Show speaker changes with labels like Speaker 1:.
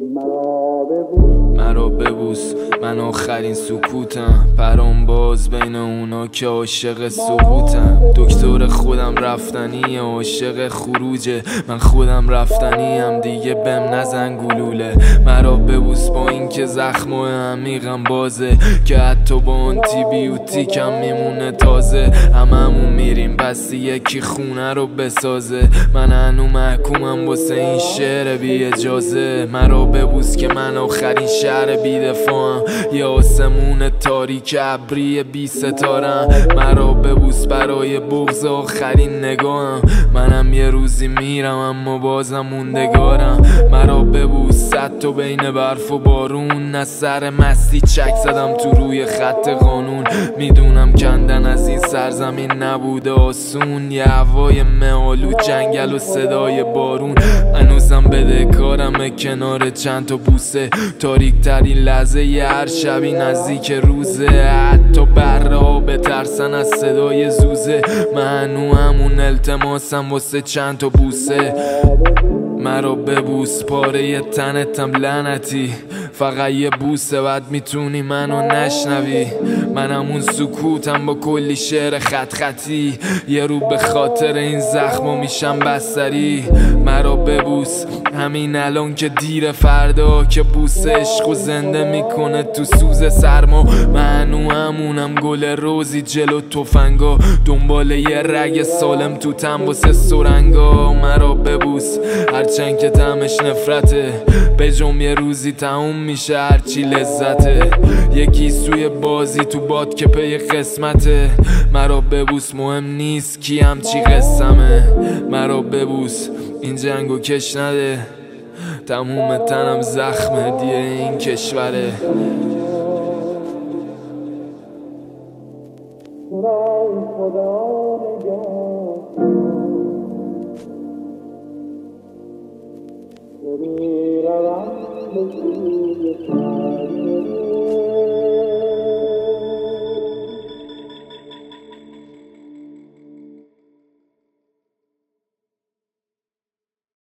Speaker 1: مرا ببوس، من آخرین سکوتم، پرام باز بین اونا که عاشق سقوطم. دکتر خودم رفتنی، عاشق خروجه، من خودم رفتنیم، دیگه بهم نزن گلوله. مرا ببوس با این که زخم و عمیقم بازه، که حتی با آنتی بیوتیکم میمونه تازه. هممون میریم پس یکی خونه رو بسازه، من هنو محکومم واسه این شعر بی اجازه. مرا ببوس که من آخرین شهر بی دفاعم، یه آسمون تاریک ابری بی ستارم. مرا ببوس برای بغض آخرین نگاهم، منم یه روزی میرم اما بازم موندگارم. مرا ببوس صد تا بین برف و بارون، از سر مستی چک زدم تو روی خط قانون. میدونم کندن از این سرزمین نبوده آسون، یه هوای مه‌آلود، جنگل و صدای بارون. هنوزم بدهکارم کنار چند تا بوسه، تاریک ترین لحظه ی هر شبی نزدیک روزه. حتی بره ها بترسن از صدای زوزه، من هنو همون التماسم واسه چند تا بوسه. مرا ببوس پاره تنتم لعنتی، فقط یه بوسه بعد میتونی منو نشنوی. من همون سکوتم با کلی شعر خط خطی، یه رو به خاطر این زخمو میشم بستری. مرا ببوس همین الان که دیر، فردا که بوس عشقو زنده میکنه تو سوز سرما. من همونم گل روزی جلو تفنگا، دنبال یه رگ سالم تو تن واسه سرنگا. مرا ببوس هرچند که طعمش نفرته، بجم یه روزی تموم میشه هرچی لذته. یکی سوی بازی تو باد که پی قسمته، مرا ببوس مهم نیست کی همچی قسمه. مرا ببوس این جنگو کش نده، تموم تنم زخمه دیه این کشوره.
Speaker 2: میروم به سوی